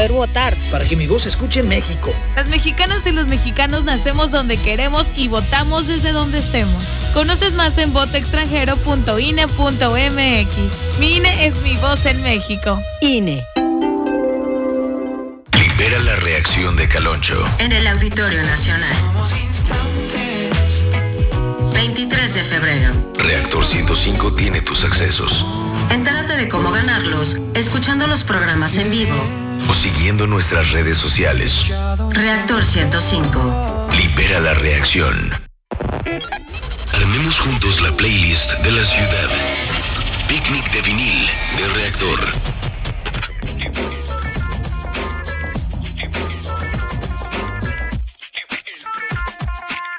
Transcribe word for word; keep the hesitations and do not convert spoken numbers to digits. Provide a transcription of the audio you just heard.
votar. Para que mi voz se escuche en México. Las mexicanas y los mexicanos nacemos donde queremos y votamos desde donde estemos. Conoces más en voto extranjero punto i n e punto m x. Mi I N E es mi voz en México. I N E. Libera la reacción de Caloncho en el Auditorio Nacional. veintitrés de febrero. Reactor ciento cinco tiene tus accesos. Entérate de cómo ganarlos escuchando los programas en vivo O siguiendo nuestras redes sociales. Reactor ciento cinco. Libera la reacción. Armemos juntos la playlist de la ciudad. Picnic de vinil de Reactor.